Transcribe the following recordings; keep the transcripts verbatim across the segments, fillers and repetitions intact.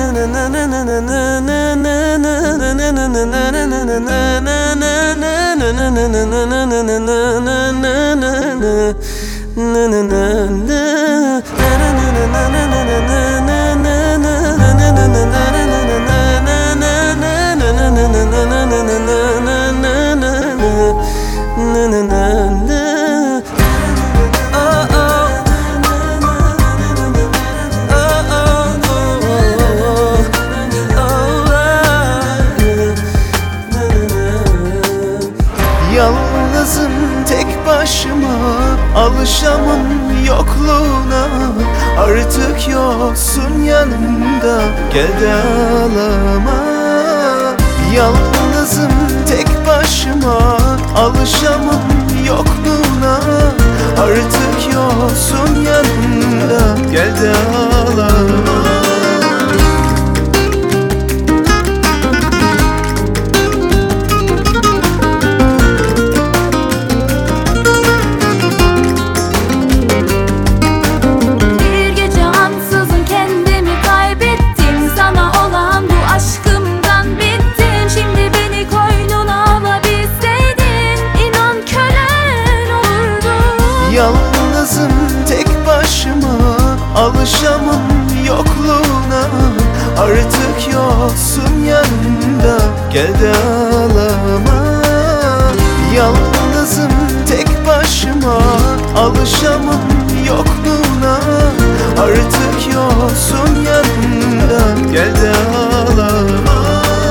Yalnızım tek başıma, alışamam yokluğuna. Artık yoksun yanımda, gel de ağlama. Yalnızım tek başıma, alışamam yokluğuna. Artık yoksun yanımda, gel de ağlama. Yalnızım tek başıma, alışamam yokluğuna. Artık yoksun yanımda, gel de ağlama. Yalnızım tek başıma, alışamam yokluğuna. Artık yoksun yanımda, gel de ağlama.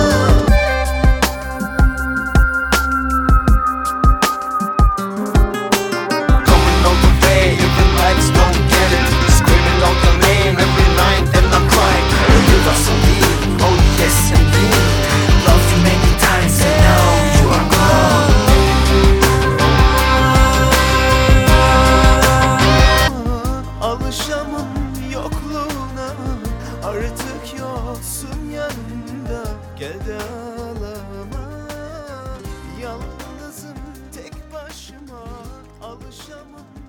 Alışamam yokluğuna, artık yoksun yanımda, gel de ağlama. Yalnızım tek başıma, alışamam